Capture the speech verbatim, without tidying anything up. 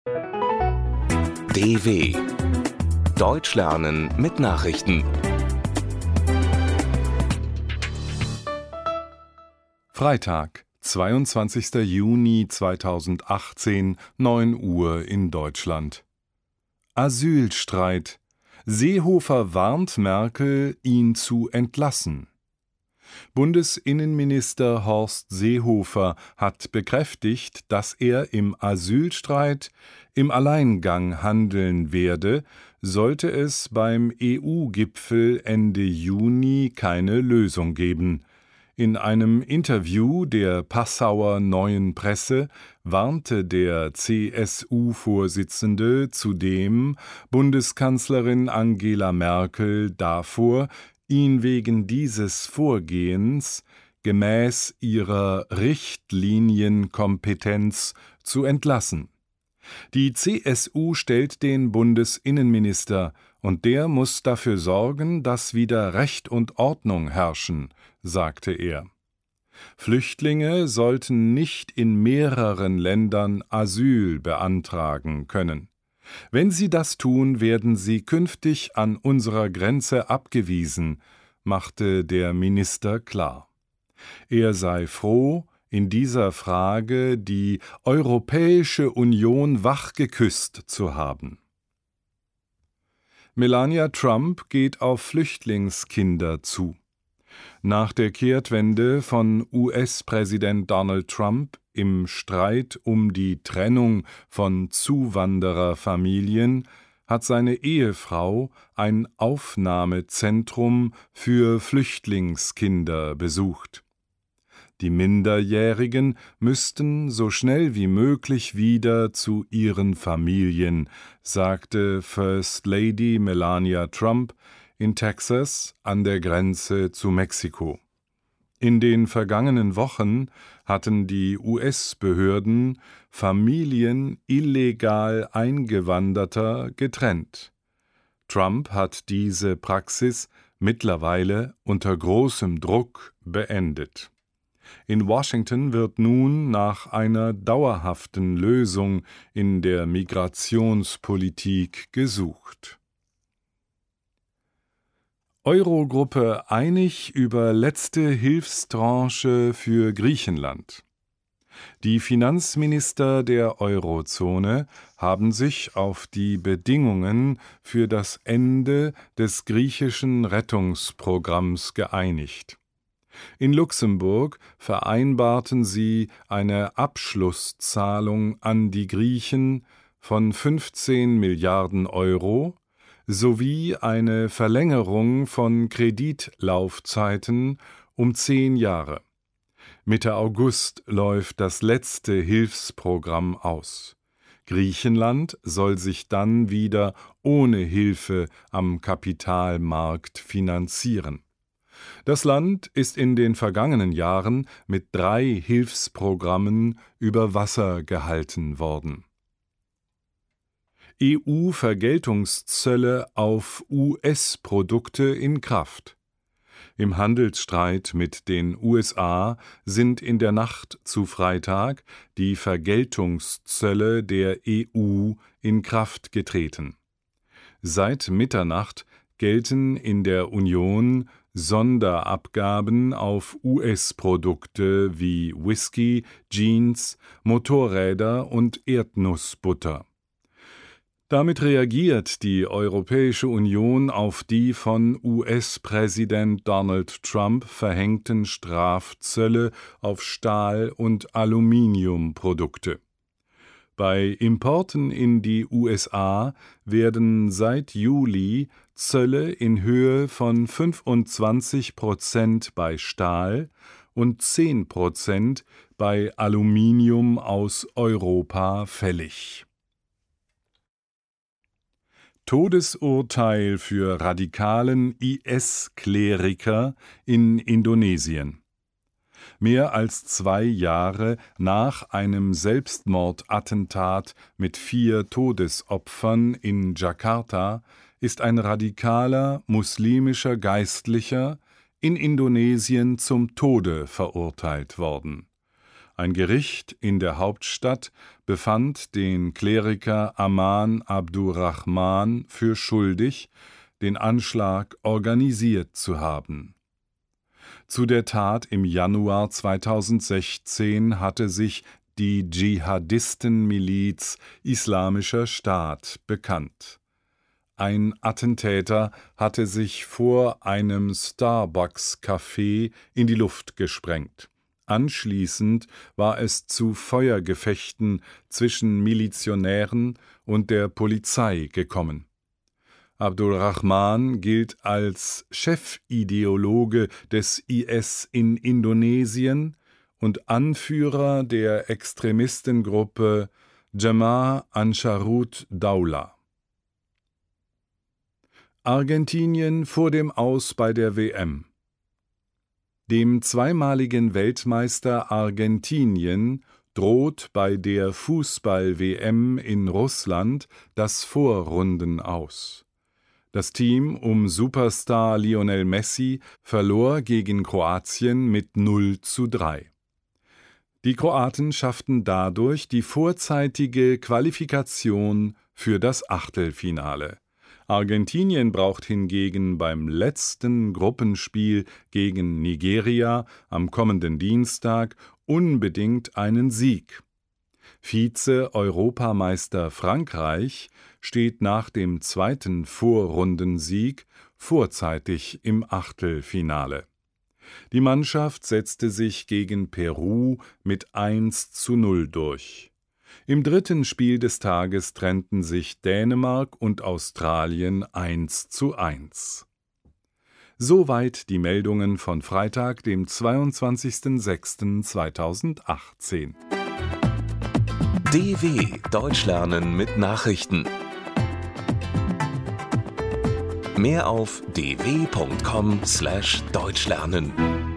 D W Deutsch lernen mit Nachrichten. Freitag, zweiundzwanzigster Juni zweitausendachtzehn, neun Uhr in Deutschland. Asylstreit. Seehofer warnt Merkel, ihn zu entlassen. Bundesinnenminister Horst Seehofer hat bekräftigt, dass er im Asylstreit im Alleingang handeln werde, sollte es beim E U-Gipfel Ende Juni keine Lösung geben. In einem Interview der Passauer Neuen Presse warnte der C S U-Vorsitzende zudem Bundeskanzlerin Angela Merkel davor, ihn wegen dieses Vorgehens gemäß ihrer Richtlinienkompetenz zu entlassen. Die C S U stellt den Bundesinnenminister, und der muss dafür sorgen, dass wieder Recht und Ordnung herrschen, sagte er. Flüchtlinge sollten nicht in mehreren Ländern Asyl beantragen können. Wenn sie das tun, werden sie künftig an unserer Grenze abgewiesen, machte der Minister klar. Er sei froh, in dieser Frage die Europäische Union wachgeküsst zu haben. Melania Trump geht auf Flüchtlingskinder zu. Nach der Kehrtwende von U S-Präsident Donald Trump im Streit um die Trennung von Zuwandererfamilien hat seine Ehefrau ein Aufnahmezentrum für Flüchtlingskinder besucht. Die Minderjährigen müssten so schnell wie möglich wieder zu ihren Familien, sagte First Lady Melania Trump in Texas an der Grenze zu Mexiko. In den vergangenen Wochen hatten die U S-Behörden Familien illegal Eingewanderter getrennt. Trump hat diese Praxis mittlerweile unter großem Druck beendet. In Washington wird nun nach einer dauerhaften Lösung in der Migrationspolitik gesucht. Eurogruppe einig über letzte Hilfstranche für Griechenland. Die Finanzminister der Eurozone haben sich auf die Bedingungen für das Ende des griechischen Rettungsprogramms geeinigt. In Luxemburg vereinbarten sie eine Abschlusszahlung an die Griechen von fünfzehn Milliarden Euro sowie eine Verlängerung von Kreditlaufzeiten um zehn Jahre. Mitte August läuft das letzte Hilfsprogramm aus. Griechenland soll sich dann wieder ohne Hilfe am Kapitalmarkt finanzieren. Das Land ist in den vergangenen Jahren mit drei Hilfsprogrammen über Wasser gehalten worden. E U-Vergeltungszölle auf U S-Produkte in Kraft. Im Handelsstreit mit den U S A sind in der Nacht zu Freitag die Vergeltungszölle der E U in Kraft getreten. Seit Mitternacht gelten in der Union Sonderabgaben auf U S-Produkte wie Whisky, Jeans, Motorräder und Erdnussbutter. Damit reagiert die Europäische Union auf die von U S-Präsident Donald Trump verhängten Strafzölle auf Stahl- und Aluminiumprodukte. Bei Importen in die U S A werden seit Juli Zölle in Höhe von fünfundzwanzig Prozent bei Stahl und zehn Prozent bei Aluminium aus Europa fällig. Todesurteil für radikalen I S-Kleriker in Indonesien. Mehr als zwei Jahre nach einem Selbstmordattentat mit vier Todesopfern in Jakarta ist ein radikaler muslimischer Geistlicher in Indonesien zum Tode verurteilt worden. Ein Gericht in der Hauptstadt befand den Kleriker Aman Abdurrahman für schuldig, den Anschlag organisiert zu haben. Zu der Tat im Januar zweitausendsechzehn hatte sich die Dschihadistenmiliz Islamischer Staat bekannt. Ein Attentäter hatte sich vor einem Starbucks-Café in die Luft gesprengt. Anschließend war es zu Feuergefechten zwischen Milizionären und der Polizei gekommen. Abdurrahman gilt als Chefideologe des I S in Indonesien und Anführer der Extremistengruppe Jamaah Ansharut Daulah. Argentinien vor dem Aus bei der W M. Dem zweimaligen Weltmeister Argentinien droht bei der Fußball-W M in Russland das Vorrundenaus. Das Team um Superstar Lionel Messi verlor gegen Kroatien mit null zu drei. Die Kroaten schafften dadurch die vorzeitige Qualifikation für das Achtelfinale. Argentinien braucht hingegen beim letzten Gruppenspiel gegen Nigeria am kommenden Dienstag unbedingt einen Sieg. Vize-Europameister Frankreich steht nach dem zweiten Vorrundensieg vorzeitig im Achtelfinale. Die Mannschaft setzte sich gegen Peru mit eins zu null durch. Im dritten Spiel des Tages trennten sich Dänemark und Australien eins zu eins. Soweit die Meldungen von Freitag, dem zweiundzwanzigsten sechsten zweitausendachtzehn. D W Deutsch lernen mit Nachrichten. Mehr auf d w punkt com slash deutsch lernen.